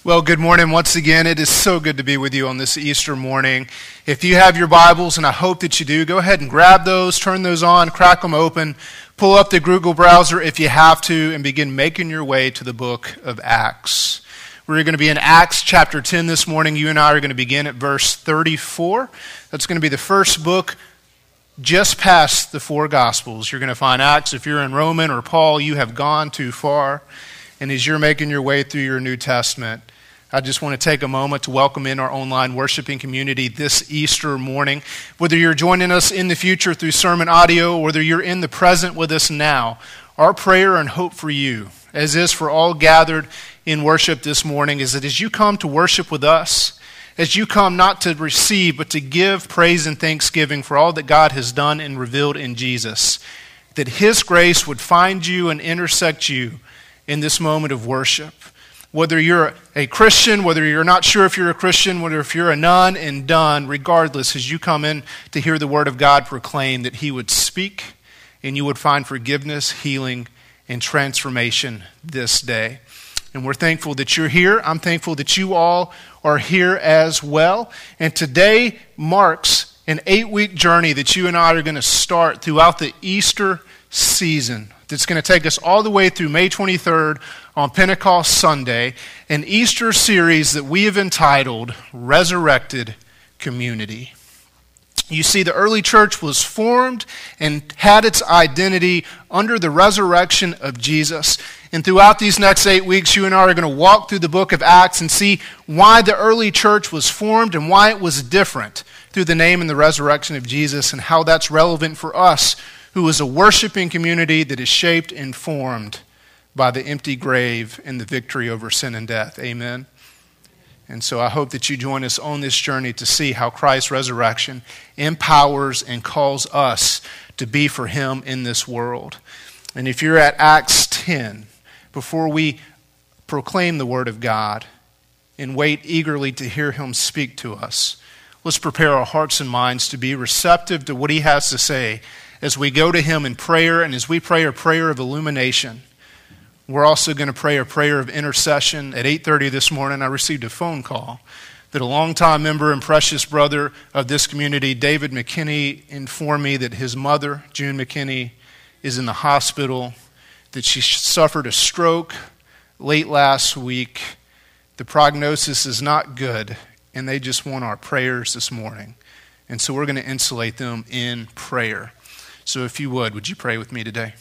Well, good morning once again. It is so good to be with you on this Easter morning. If you have your Bibles, and I hope that you do, go ahead and grab those, turn those on, crack them open, pull up the Google browser if you have to, and begin making your way to the book of Acts. We're going to be in Acts chapter 10 this morning. You and I are going to begin at verse 34. That's going to be the first book just past the four Gospels. You're going to find Acts. If you're in Roman or Paul, you have gone too far. And as you're making your way through your New Testament, I just want to take a moment to welcome in our online worshiping community this Easter morning. Whether you're joining us in the future through sermon audio, or whether you're in the present with us now, our prayer and hope for you, as is for all gathered in worship this morning, is that as you come to worship with us, as you come not to receive, but to give praise and thanksgiving for all that God has done and revealed in Jesus, that His grace would find you and intersect you in this moment of worship. Whether you're a Christian, whether you're not sure if you're a Christian, whether if you're a none and done, regardless, as you come in to hear the Word of God proclaimed, that He would speak and you would find forgiveness, healing, and transformation this day. And we're thankful that you're here. I'm thankful that you all are here as well. And today marks an 8-week journey that you and I are going to start throughout the Easter season. It's going to take us all the way through May 23rd on Pentecost Sunday, an Easter series that we have entitled Resurrected Community. You see, the early church was formed and had its identity under the resurrection of Jesus. And throughout these next 8 weeks, you and I are going to walk through the book of Acts and see why the early church was formed and why it was different through the name and the resurrection of Jesus, and how that's relevant for us, who is a worshiping community that is shaped and formed by the empty grave and the victory over sin and death. Amen. And so I hope that you join us on this journey to see how Christ's resurrection empowers and calls us to be for Him in this world. And if you're at Acts 10, before we proclaim the Word of God and wait eagerly to hear Him speak to us, let's prepare our hearts and minds to be receptive to what He has to say as we go to Him in prayer, and as we pray a prayer of illumination. We're also going to pray a prayer of intercession. At 8:30 this morning, I received a phone call that a longtime member and precious brother of this community, David McKinney, informed me that his mother, June McKinney, is in the hospital, that she suffered a stroke late last week. The prognosis is not good, and they just want our prayers this morning. And so we're going to insulate them in prayer. So if you would you pray with me today?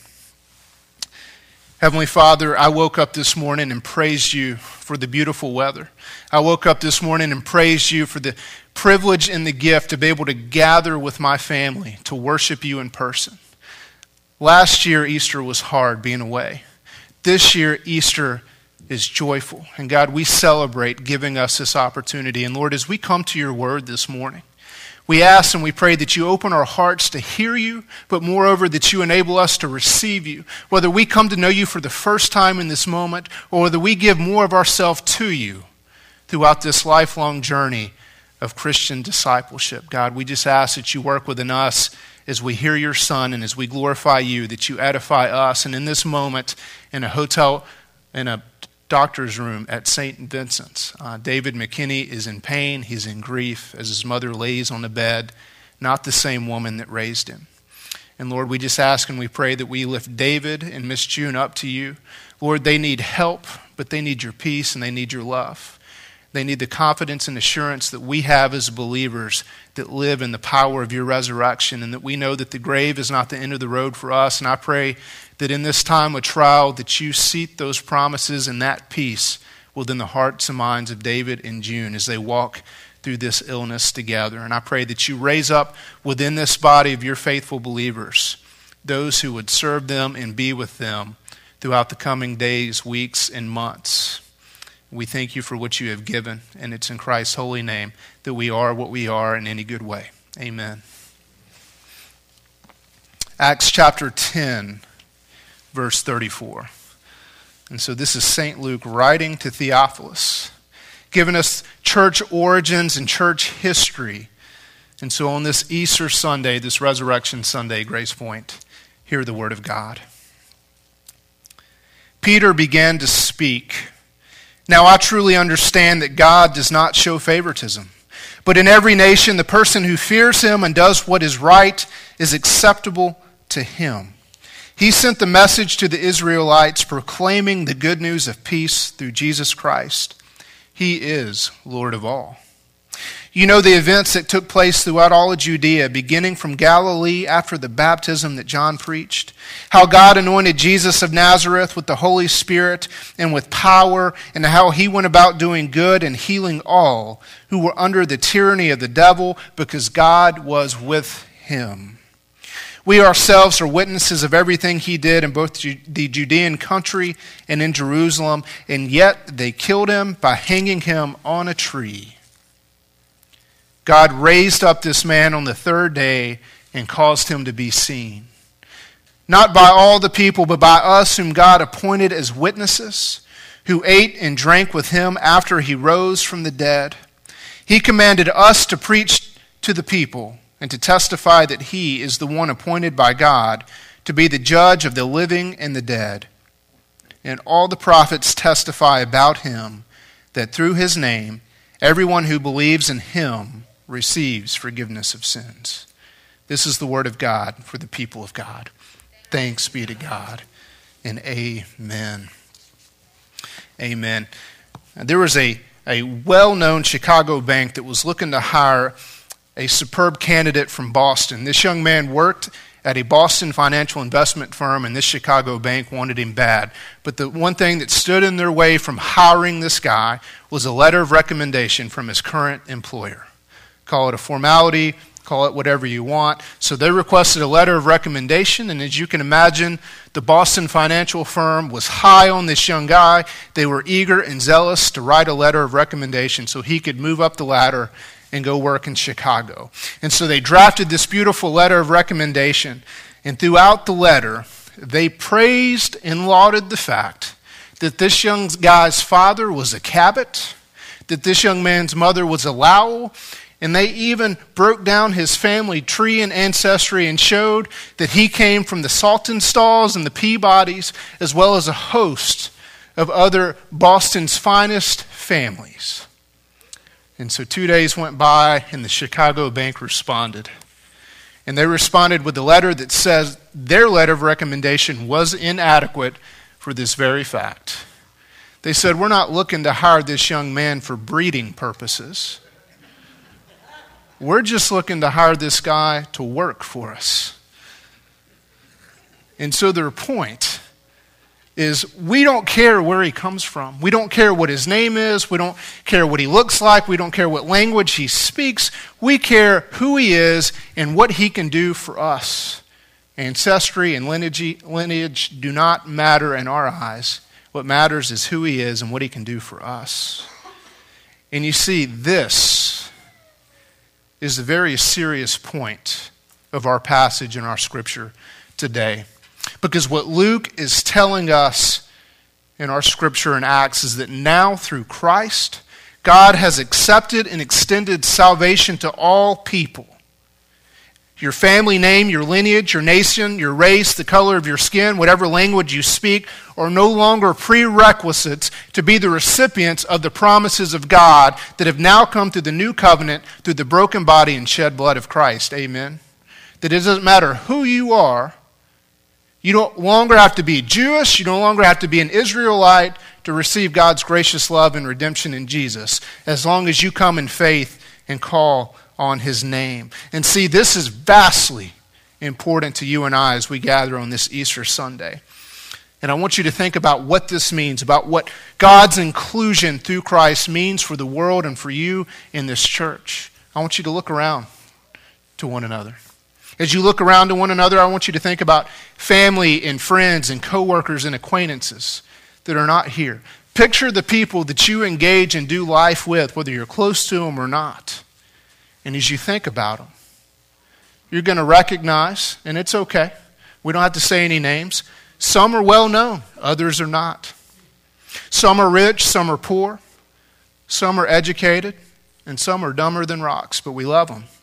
Heavenly Father, I woke up this morning and praised You for the beautiful weather. I woke up this morning and praised You for the privilege and the gift to be able to gather with my family to worship You in person. Last year, Easter was hard being away. This year, Easter is joyful. And God, we celebrate giving us this opportunity. And Lord, as we come to Your Word this morning, we ask and we pray that You open our hearts to hear You, but moreover that You enable us to receive You. Whether we come to know You for the first time in this moment, or whether we give more of ourselves to You throughout this lifelong journey of Christian discipleship. God, we just ask that You work within us as we hear Your Son and as we glorify You, that You edify us. And in this moment, in a hotel, in a doctor's room at St. Vincent's, David McKinney is in pain, he's in grief as his mother lays on the bed, not the same woman that raised him. And Lord, we just ask and we pray that we lift David and Miss June up to You. Lord, they need help, but they need Your peace and they need Your love. They need the confidence and assurance that we have as believers that live in the power of Your resurrection, and that we know that the grave is not the end of the road for us. And I pray that in this time of trial that You seat those promises and that peace within the hearts and minds of David and June as they walk through this illness together. And I pray that You raise up within this body of Your faithful believers those who would serve them and be with them throughout the coming days, weeks, and months. We thank You for what You have given, and it's in Christ's holy name that we are what we are in any good way. Amen. Acts chapter 10, verse 34. And so this is St. Luke writing to Theophilus, giving us church origins and church history. And so on this Easter Sunday, this Resurrection Sunday, Grace Point, hear the word of God. Peter began to speak, Now I truly understand that God does not show favoritism. But in every nation, the person who fears him and does what is right is acceptable to him. He sent the message to the Israelites proclaiming the good news of peace through Jesus Christ. He is Lord of all. You know the events that took place throughout all of Judea, beginning from Galilee after the baptism that John preached. How God anointed Jesus of Nazareth with the Holy Spirit and with power, and how he went about doing good and healing all who were under the tyranny of the devil, because God was with him. We ourselves are witnesses of everything he did in both the Judean country and in Jerusalem, and yet they killed him by hanging him on a tree. God raised up this man on the third day and caused him to be seen. Not by all the people, but by us whom God appointed as witnesses, who ate and drank with him after he rose from the dead. He commanded us to preach to the people and to testify that he is the one appointed by God to be the judge of the living and the dead. And all the prophets testify about him, that through his name everyone who believes in him receives forgiveness of sins. This is the word of God for the people of God. Thanks be to God, and amen. Amen. There was a well-known Chicago bank that was looking to hire a superb candidate from Boston. This young man worked at a Boston financial investment firm, and this Chicago bank wanted him bad. But the one thing that stood in their way from hiring this guy was a letter of recommendation from his current employer. Call it a formality, call it whatever you want. So they requested a letter of recommendation, and as you can imagine, the Boston financial firm was high on this young guy. They were eager and zealous to write a letter of recommendation so he could move up the ladder and go work in Chicago. And so they drafted this beautiful letter of recommendation, and throughout the letter, they praised and lauded the fact that this young guy's father was a Cabot, that this young man's mother was a Lowell, and they even broke down his family tree and ancestry and showed that he came from the Saltonstalls and the Peabodys, as well as a host of other Boston's finest families. And so 2 days went by, and the Chicago bank responded. And they responded with a letter that says their letter of recommendation was inadequate for this very fact. They said, "We're not looking to hire this young man for breeding purposes. We're just looking to hire this guy to work for us." And so their point is, we don't care where he comes from. We don't care what his name is. We don't care what he looks like. We don't care what language he speaks. We care who he is and what he can do for us. Ancestry and lineage do not matter in our eyes. What matters is who he is and what he can do for us. And you see, this is a very serious point of our passage in our scripture today. Because what Luke is telling us in our scripture in Acts is that now through Christ, God has accepted and extended salvation to all people. Your family name, your lineage, your nation, your race, the color of your skin, whatever language you speak, are no longer prerequisites to be the recipients of the promises of God that have now come through the new covenant through the broken body and shed blood of Christ. Amen. That it doesn't matter who you are. You no longer have to be Jewish. You no longer have to be an Israelite to receive God's gracious love and redemption in Jesus, as long as you come in faith and call on his name. And see, this is vastly important to you and I as we gather on this Easter Sunday. And I want you to think about what this means, about what God's inclusion through Christ means for the world and for you in this church. I want you to look around to one another. As you look around to one another, I want you to think about family and friends and coworkers and acquaintances that are not here. Picture the people that you engage and do life with, whether you're close to them or not. And as you think about them, you're going to recognize, and it's okay, we don't have to say any names, some are well known, others are not. Some are rich, some are poor, some are educated, and some are dumber than rocks, but we love them.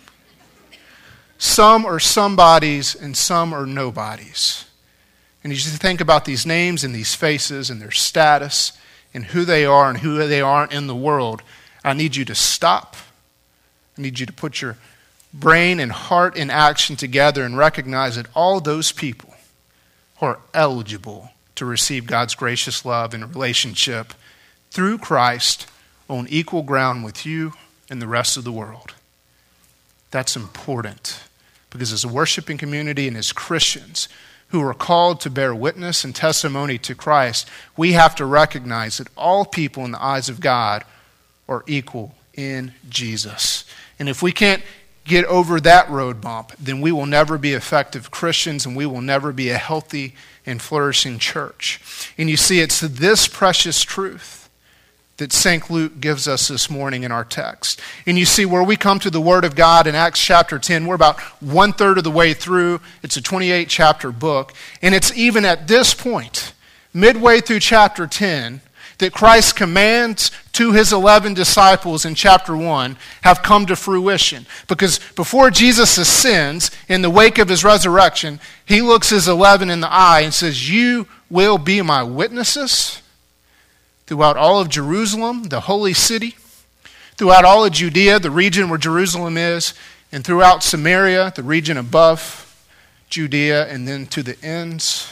Some are somebodies and some are nobodies. And as you think about these names and these faces and their status and who they are and who they aren't in the world, I need you to stop. I need you to put your brain and heart in action together and recognize that all those people are eligible to receive God's gracious love and relationship through Christ on equal ground with you and the rest of the world. That's important because as a worshiping community and as Christians who are called to bear witness and testimony to Christ, we have to recognize that all people in the eyes of God are equal in Jesus. And if we can't get over that road bump, then we will never be effective Christians and we will never be a healthy and flourishing church. And you see, it's this precious truth that St. Luke gives us this morning in our text. And you see, where we come to the Word of God in Acts chapter 10, we're about 1/3 of the way through. It's a 28-chapter book. And it's even at this point, midway through chapter 10, that Christ's commands to his 11 disciples in chapter 1 have come to fruition. Because before Jesus ascends, in the wake of his resurrection, he looks his 11 in the eye and says, "You will be my witnesses throughout all of Jerusalem, the holy city, throughout all of Judea, the region where Jerusalem is, and throughout Samaria, the region above Judea, and then to the ends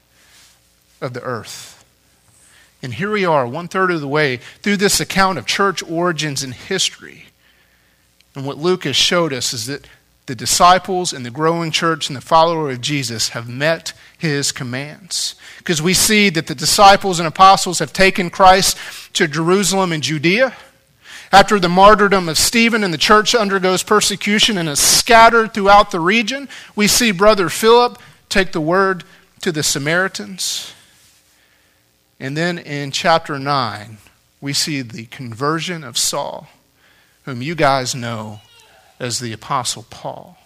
of the earth." And here we are, 1/3 of the way through this account of church origins and history. And what Luke has showed us is that the disciples and the growing church and the follower of Jesus have met his commands. Because we see that the disciples and apostles have taken Christ to Jerusalem and Judea. After the martyrdom of Stephen and the church undergoes persecution and is scattered throughout the region, we see Brother Philip take the word to the Samaritans. And then in chapter 9, we see the conversion of Saul, whom you guys know as the Apostle Paul,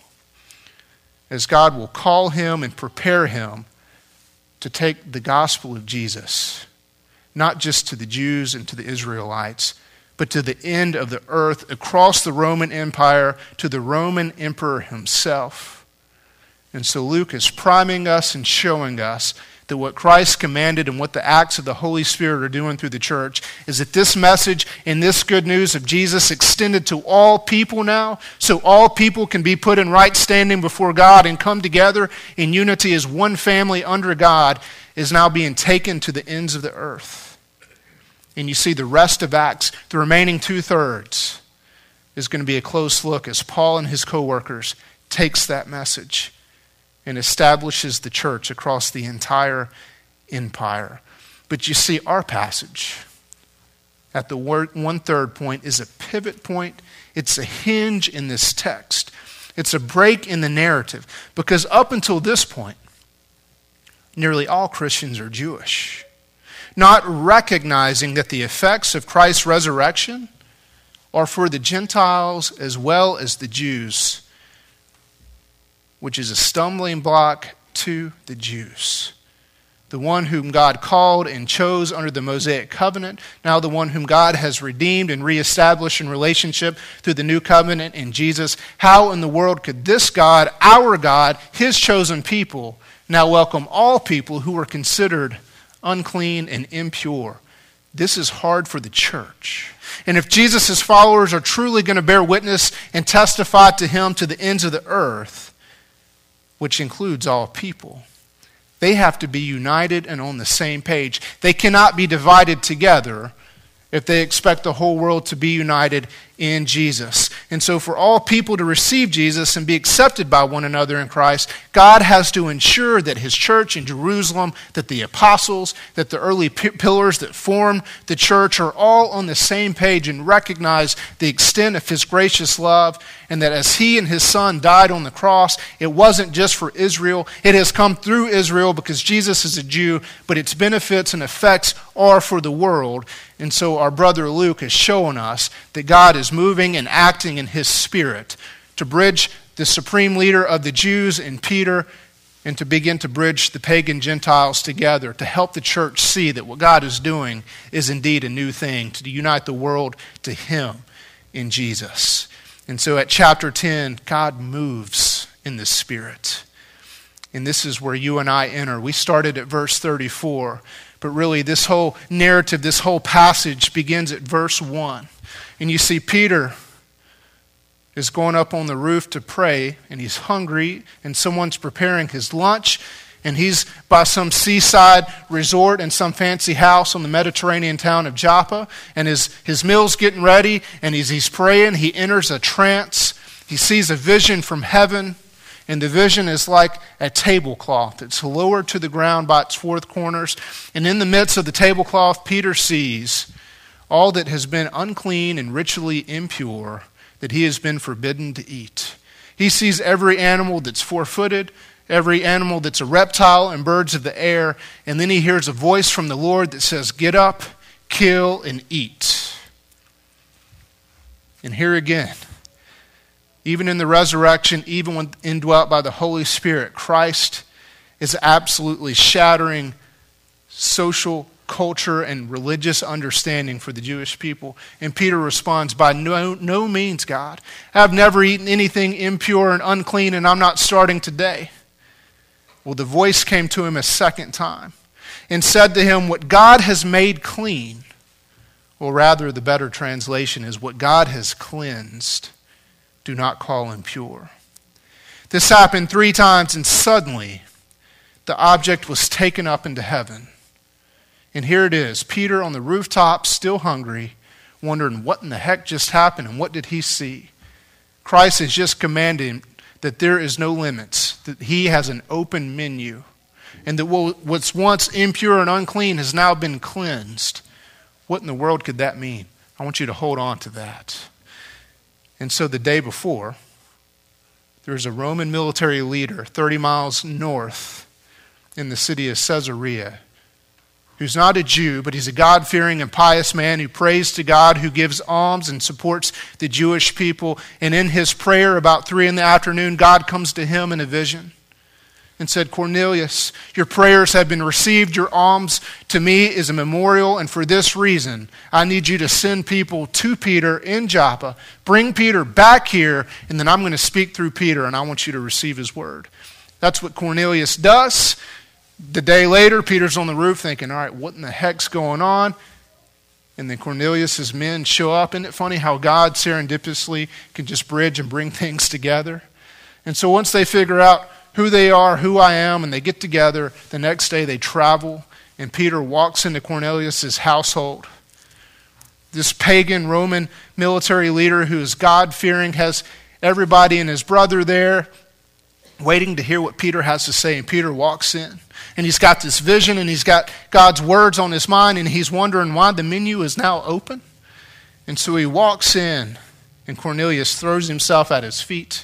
as God will call him and prepare him to take the gospel of Jesus, not just to the Jews and to the Israelites, but to the end of the earth, across the Roman Empire, to the Roman emperor himself. And so Luke is priming us and showing us that what Christ commanded and what the acts of the Holy Spirit are doing through the church is that this message and this good news of Jesus extended to all people now, so all people can be put in right standing before God and come together in unity as one family under God, is now being taken to the ends of the earth. And you see the rest of Acts, the remaining 2/3, is going to be a close look as Paul and his co-workers takes that message and establishes the church across the entire empire. But you see, our passage at the 1/3 point is a pivot point. It's a hinge in this text. It's a break in the narrative. Because up until this point, nearly all Christians are Jewish, not recognizing that the effects of Christ's resurrection are for the Gentiles as well as the Jews, which is a stumbling block to the Jews. The one whom God called and chose under the Mosaic covenant, now the one whom God has redeemed and reestablished in relationship through the new covenant in Jesus. How in the world could this God, our God, his chosen people, now welcome all people who were considered unclean and impure? This is hard for the church. And if Jesus' followers are truly going to bear witness and testify to him to the ends of the earth, which includes all people, they have to be united and on the same page. They cannot be divided together if they expect the whole world to be united in Jesus. And so for all people to receive Jesus and be accepted by one another in Christ, God has to ensure that his church in Jerusalem, that the apostles, that the early pillars that formed the church are all on the same page and recognize the extent of his gracious love, and that as he and his son died on the cross, it wasn't just for Israel. It has come through Israel because Jesus is a Jew, but its benefits and effects are for the world. And so our brother Luke is showing us that God is moving and acting in his spirit to bridge the supreme leader of the Jews in Peter and to begin to bridge the pagan Gentiles together to help the church see that what God is doing is indeed a new thing, to unite the world to him in Jesus. And so at chapter 10, God moves in the Spirit. And this is where you and I enter. We started at verse 34. But really, this whole narrative, this whole passage begins at verse 1. And you see Peter is going up on the roof to pray, and he's hungry, and someone's preparing his lunch, and he's by some seaside resort in some fancy house on the Mediterranean town of Joppa, and his meal's getting ready, and he's praying. He enters a trance. He sees a vision from heaven, and the vision is like a tablecloth. It's lowered to the ground by its four corners, and in the midst of the tablecloth, Peter sees all that has been unclean and ritually impure that he has been forbidden to eat. He sees every animal that's four-footed, every animal that's a reptile, and birds of the air, and then he hears a voice from the Lord that says, "Get up, kill, and eat." And here again, even in the resurrection, even when indwelt by the Holy Spirit, Christ is absolutely shattering social culture and religious understanding for the Jewish people. And Peter responds, "By no means, God. I've never eaten anything impure and unclean, and I'm not starting today." Well, the voice came to him a second time and said to him, "What God has made clean," or rather the better translation is, "What God has cleansed, do not call impure." This happened 3 times, and suddenly the object was taken up into heaven. And here it is, Peter on the rooftop, still hungry, wondering what in the heck just happened and what did he see? Christ has just commanded him that there is no limits, that he has an open menu, and that what's once impure and unclean has now been cleansed. What in the world could that mean? I want you to hold on to that. And so the day before, there's a Roman military leader 30 miles north in the city of Caesarea, who's not a Jew, but he's a God-fearing and pious man who prays to God, who gives alms and supports the Jewish people. And in his prayer about 3 p.m, God comes to him in a vision and said, "Cornelius, your prayers have been received. Your alms to me is a memorial, and for this reason, I need you to send people to Peter in Joppa. Bring Peter back here, and then I'm going to speak through Peter, and I want you to receive his word." That's what Cornelius does. The day later, Peter's on the roof thinking, all right, what in the heck's going on? And then Cornelius' men show up. Isn't it funny how God serendipitously can just bridge and bring things together? And so once they figure out who they are, who I am, and they get together, the next day they travel, and Peter walks into Cornelius' household. This pagan Roman military leader who is God-fearing has everybody and his brother there waiting to hear what Peter has to say. And Peter walks in, and he's got this vision, and he's got God's words on his mind, and he's wondering why the menu is now open. And so he walks in, and Cornelius throws himself at his feet.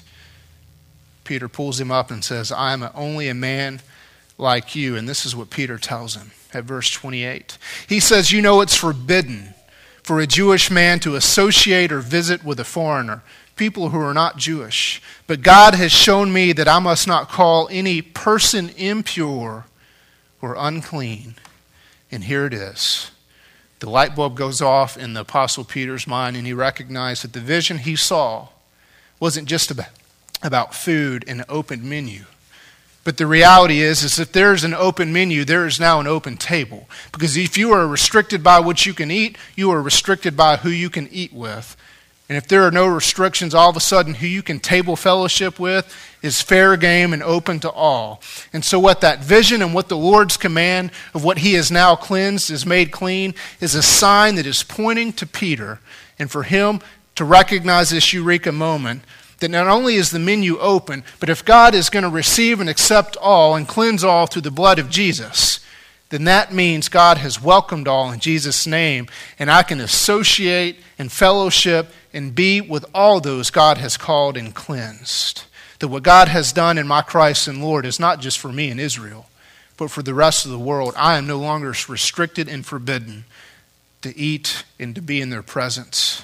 Peter pulls him up and says, "I am only a man like you." And this is what Peter tells him at verse 28. He says, "You know it's forbidden for a Jewish man to associate or visit with a foreigner, people who are not Jewish. But God has shown me that I must not call any person impure or unclean." And here it is. The light bulb goes off in the Apostle Peter's mind, and he recognized that the vision he saw wasn't just about food and an open menu. But the reality is if there's an open menu, there is now an open table. Because if you are restricted by what you can eat, you are restricted by who you can eat with. And if there are no restrictions, all of a sudden who you can table fellowship with is fair game and open to all. And so what that vision and what the Lord's command of what he has now cleansed, is made clean, is a sign that is pointing to Peter, and for him to recognize this eureka moment, that not only is the menu open, but if God is going to receive and accept all and cleanse all through the blood of Jesus, then that means God has welcomed all in Jesus' name, and I can associate and fellowship and be with all those God has called and cleansed. That what God has done in my Christ and Lord is not just for me in Israel, but for the rest of the world. I am no longer restricted and forbidden to eat and to be in their presence.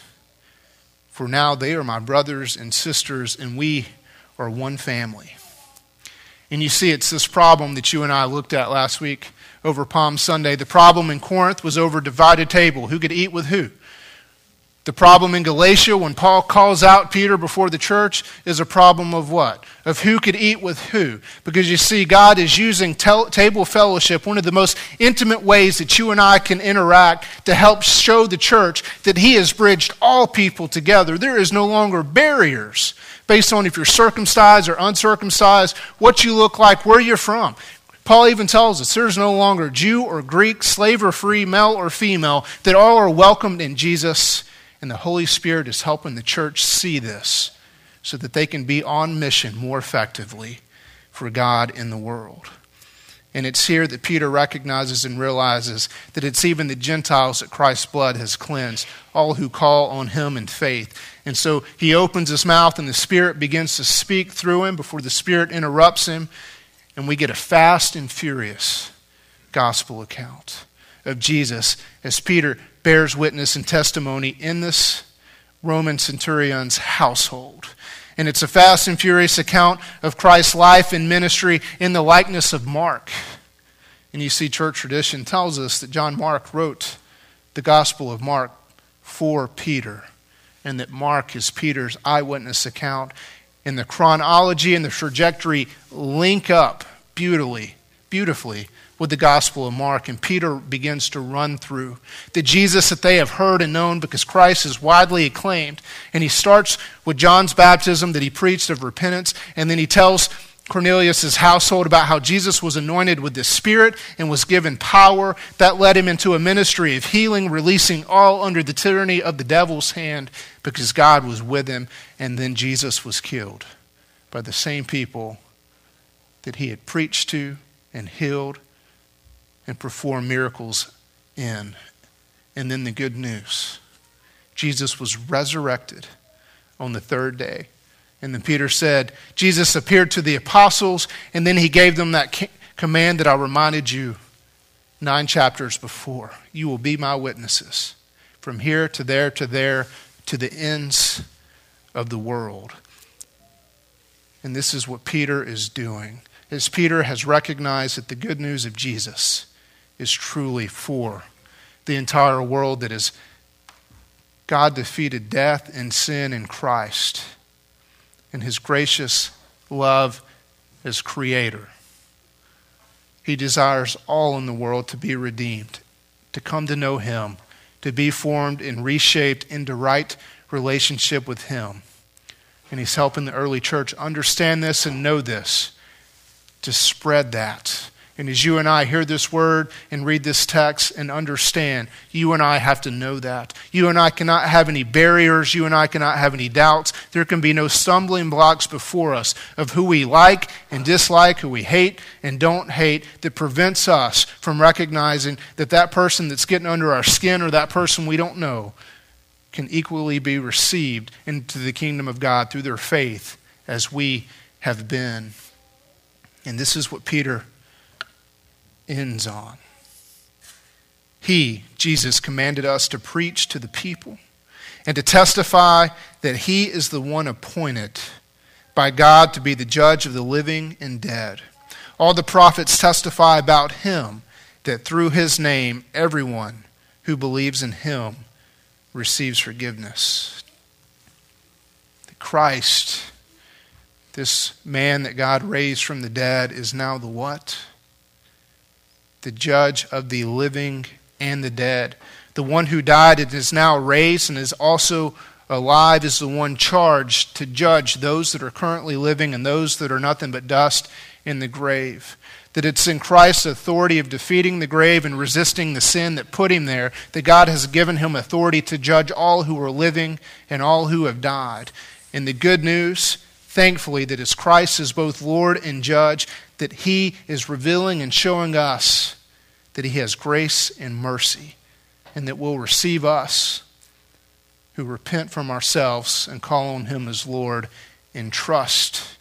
For now they are my brothers and sisters, and we are one family. And you see, it's this problem that you and I looked at last week over Palm Sunday. The problem in Corinth was over divided table. Who could eat with who? The problem in Galatia when Paul calls out Peter before the church is a problem of what? Of who could eat with who. Because you see, God is using table fellowship, one of the most intimate ways that you and I can interact, to help show the church that he has bridged all people together. There is no longer barriers based on if you're circumcised or uncircumcised, what you look like, where you're from. Paul even tells us there's no longer Jew or Greek, slave or free, male or female, that all are welcomed in Jesus. And the Holy Spirit is helping the church see this so that they can be on mission more effectively for God in the world. And it's here that Peter recognizes and realizes that it's even the Gentiles that Christ's blood has cleansed, all who call on him in faith. And so he opens his mouth and the Spirit begins to speak through him before the Spirit interrupts him. And we get a fast and furious gospel account of Jesus as Peter bears witness and testimony in this Roman centurion's household. And it's a fast and furious account of Christ's life and ministry in the likeness of Mark. And you see, church tradition tells us that John Mark wrote the Gospel of Mark for Peter, and that Mark is Peter's eyewitness account. And the chronology and the trajectory link up beautifully with the Gospel of Mark, and Peter begins to run through the Jesus that they have heard and known because Christ is widely acclaimed. And he starts with John's baptism that he preached of repentance, and then he tells Cornelius' household about how Jesus was anointed with the Spirit and was given power. That led him into a ministry of healing, releasing all under the tyranny of the devil's hand because God was with him. And then Jesus was killed by the same people that he had preached to and healed and perform miracles in. And then the good news. Jesus was resurrected on the third day. And then Peter said, Jesus appeared to the apostles, and then he gave them that command that I reminded you 9 chapters before. You will be my witnesses from here to there to there to the ends of the world. And this is what Peter is doing. As Peter has recognized that the good news of Jesus is truly for the entire world, that is God defeated death and sin in Christ and his gracious love as creator. He desires all in the world to be redeemed, to come to know him, to be formed and reshaped into right relationship with him. And he's helping the early church understand this and know this, to spread that. And as you and I hear this word and read this text and understand, you and I have to know that. You and I cannot have any barriers. You and I cannot have any doubts. There can be no stumbling blocks before us of who we like and dislike, who we hate and don't hate, that prevents us from recognizing that that person that's getting under our skin or that person we don't know can equally be received into the kingdom of God through their faith as we have been. And this is what Peter ends on. He, Jesus, commanded us to preach to the people and to testify that he is the one appointed by God to be the judge of the living and dead. All the prophets testify about him, that through his name everyone who believes in him receives forgiveness. That Christ, this man that God raised from the dead, is now the what? The judge of the living and the dead. The one who died and is now raised and is also alive is the one charged to judge those that are currently living and those that are nothing but dust in the grave. That it's in Christ's authority of defeating the grave and resisting the sin that put him there, that God has given him authority to judge all who are living and all who have died. And the good news, thankfully, that as Christ is both Lord and judge, that he is revealing and showing us that he has grace and mercy, and that will receive us who repent from ourselves and call on him as Lord and trust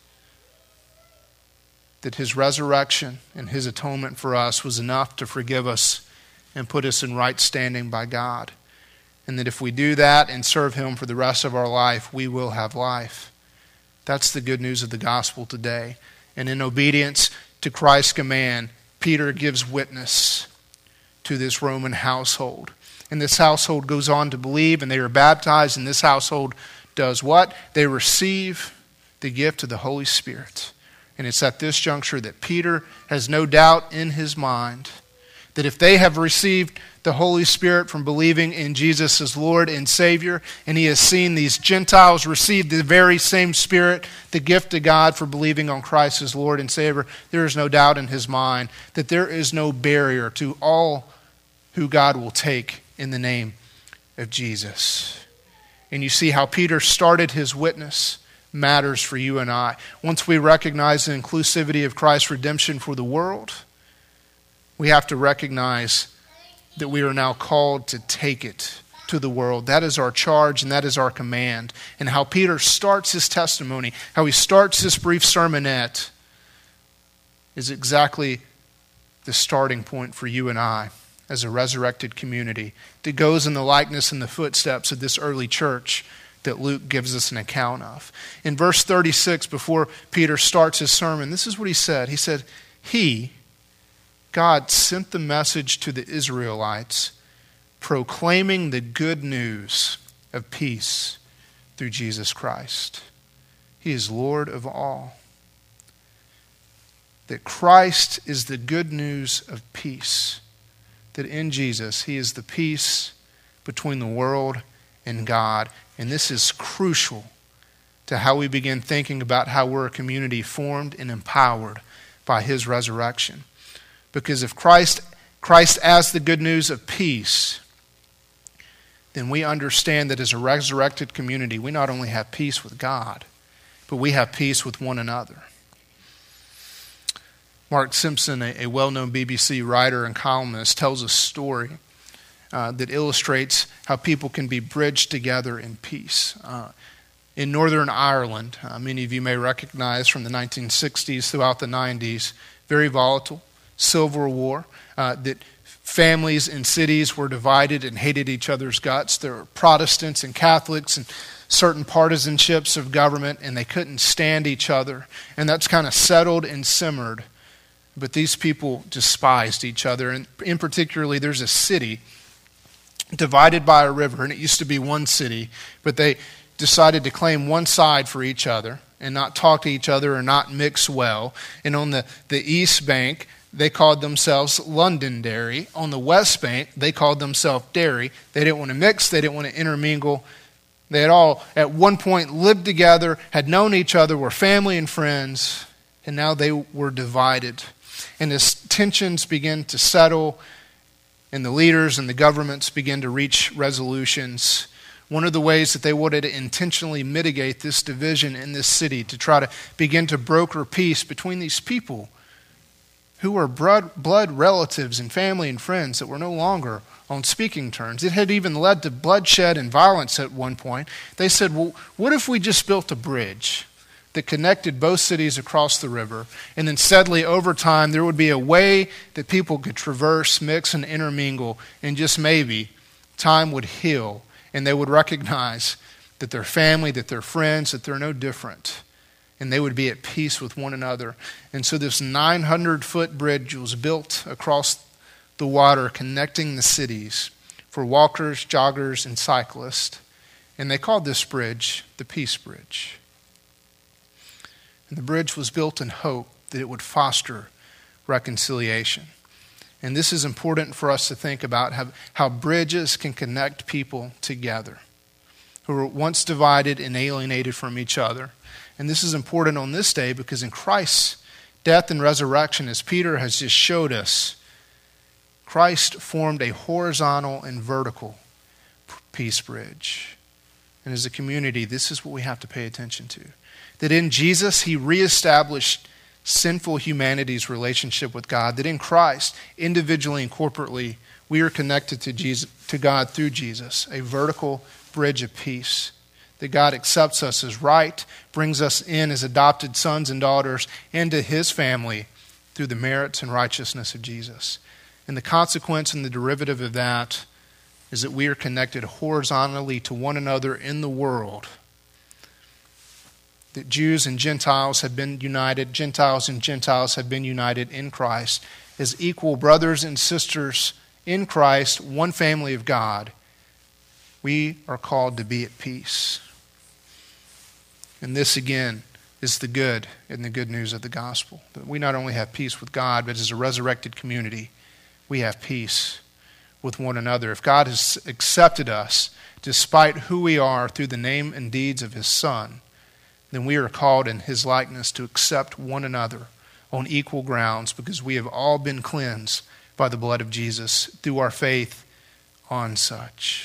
that his resurrection and his atonement for us was enough to forgive us and put us in right standing by God. And that if we do that and serve him for the rest of our life, we will have life. That's the good news of the gospel today. And in obedience to Christ's command, Peter gives witness to this Roman household. in this household goes on to believe, and they are baptized, and this household does what? They receive the gift of the Holy Spirit. And it's at this juncture that Peter has no doubt in his mind that if they have received the Holy Spirit from believing in Jesus as Lord and Savior, and he has seen these Gentiles receive the very same Spirit, the gift of God for believing on Christ as Lord and Savior, there is no doubt in his mind that there is no barrier to all who God will take in the name of Jesus. And you see how Peter started his witness matters for you and I. Once we recognize the inclusivity of Christ's redemption for the world, we have to recognize that we are now called to take it to the world. That is our charge and that is our command. And how Peter starts his testimony, how he starts this brief sermonette, is exactly the starting point for you and I as a resurrected community that goes in the likeness and the footsteps of this early church that Luke gives us an account of. In verse 36, before Peter starts his sermon, this is what he said. He said, God sent the message to the Israelites proclaiming the good news of peace through Jesus Christ. He is Lord of all. That Christ is the good news of peace. That in Jesus, he is the peace between the world and God. And this is crucial to how we begin thinking about how we're a community formed and empowered by his resurrection. Because if Christ as the good news of peace, then we understand that as a resurrected community, we not only have peace with God, but we have peace with one another. Mark Simpson, a well-known BBC writer and columnist, tells a story that illustrates how people can be bridged together in peace. In Northern Ireland, many of you may recognize from the 1960s throughout the 90s, very volatile, civil war, that families and cities were divided and hated each other's guts. There were Protestants and Catholics and certain partisanships of government, and they couldn't stand each other. And that's kind of settled and simmered. But these people despised each other. And in particularly, there's a city divided by a river, and it used to be one city, but they decided to claim one side for each other and not talk to each other or not mix well. And on the east bank, they called themselves Londonderry. On the west bank, they called themselves Derry. They didn't want to mix. They didn't want to intermingle. They had all, at one point, lived together, had known each other, were family and friends, and now they were divided. And as tensions began to settle, and the leaders and the governments began to reach resolutions, one of the ways that they wanted to intentionally mitigate this division in this city, to try to begin to broker peace between these people who were blood relatives and family and friends that were no longer on speaking terms. It had even led to bloodshed and violence at one point. They said, well, what if we just built a bridge that connected both cities across the river, and then steadily over time there would be a way that people could traverse, mix, and intermingle, and just maybe time would heal, and they would recognize that they're family, that they're friends, that they're no different, and they would be at peace with one another. And so this 900-foot bridge was built across the water connecting the cities for walkers, joggers, and cyclists. And they called this bridge the Peace Bridge. And the bridge was built in hope that it would foster reconciliation. And this is important for us to think about, how bridges can connect people together who were once divided and alienated from each other. And this is important on this day because in Christ's death and resurrection, as Peter has just showed us, Christ formed a horizontal and vertical peace bridge. And as a community, this is what we have to pay attention to. That in Jesus, he reestablished sinful humanity's relationship with God. That in Christ, individually and corporately, we are connected to God through Jesus, a vertical bridge of peace. That God accepts us as right, brings us in as adopted sons and daughters into his family through the merits and righteousness of Jesus. And the consequence and the derivative of that is that we are connected horizontally to one another in the world. That Jews and Gentiles have been united, Gentiles and Gentiles have been united in Christ as equal brothers and sisters in Christ, one family of God, we are called to be at peace. And this again is the good and the good news of the gospel. That we not only have peace with God, but as a resurrected community, we have peace with one another. If God has accepted us despite who we are through the name and deeds of his Son, then we are called in his likeness to accept one another on equal grounds, because we have all been cleansed by the blood of Jesus through our faith on such.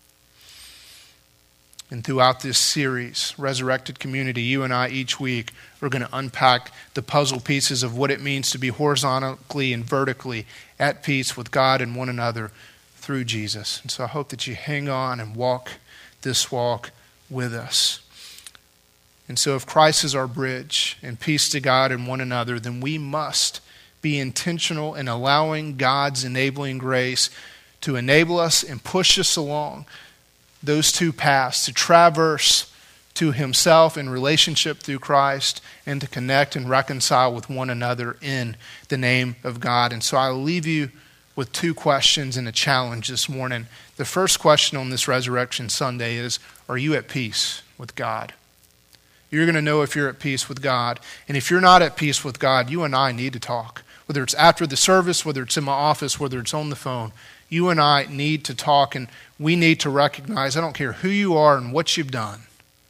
And throughout this series, Resurrected Community, you and I each week are going to unpack the puzzle pieces of what it means to be horizontally and vertically at peace with God and one another through Jesus. And so I hope that you hang on and walk this walk with us. And so if Christ is our bridge and peace to God and one another, then we must be intentional in allowing God's enabling grace to enable us and push us along those two paths, to traverse to himself in relationship through Christ and to connect and reconcile with one another in the name of God. And so I'll leave you with two questions and a challenge this morning. The first question on this Resurrection Sunday is, are you at peace with God? You're going to know if you're at peace with God. And if you're not at peace with God, you and I need to talk. Whether it's after the service, whether it's in my office, whether it's on the phone, you and I need to talk, and we need to recognize, I don't care who you are and what you've done,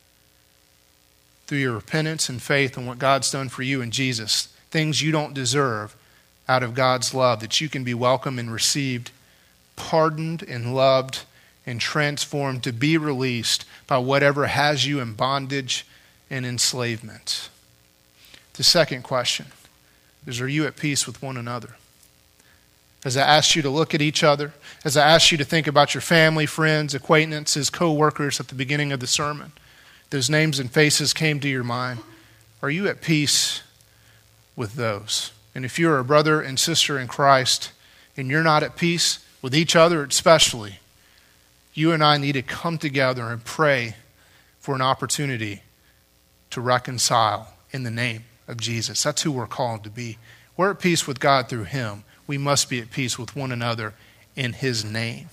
through your repentance and faith in what God's done for you in Jesus, things you don't deserve out of God's love, that you can be welcomed and received, pardoned and loved and transformed to be released by whatever has you in bondage and enslavement. The second question is, are you at peace with one another? As I asked you to look at each other, as I asked you to think about your family, friends, acquaintances, co-workers at the beginning of the sermon, those names and faces came to your mind. Are you at peace with those? And if you're a brother and sister in Christ and you're not at peace with each other especially, you and I need to come together and pray for an opportunity to reconcile in the name of Jesus. That's who we're called to be. We're at peace with God through him. We must be at peace with one another in his name.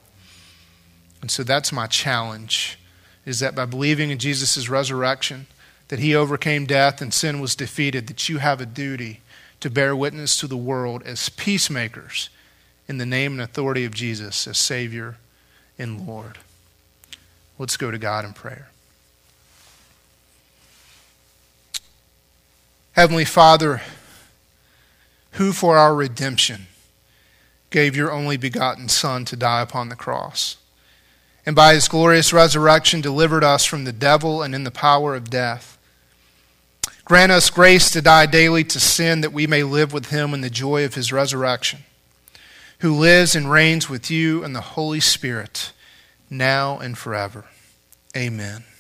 And so that's my challenge, is that by believing in Jesus' resurrection, that he overcame death and sin was defeated, that you have a duty to bear witness to the world as peacemakers in the name and authority of Jesus as Savior and Lord. Let's go to God in prayer. Heavenly Father, who for our redemption gave your only begotten Son to die upon the cross, and by his glorious resurrection delivered us from the devil and in the power of death. Grant us grace to die daily to sin, that we may live with him in the joy of his resurrection, who lives and reigns with you and the Holy Spirit, now and forever. Amen.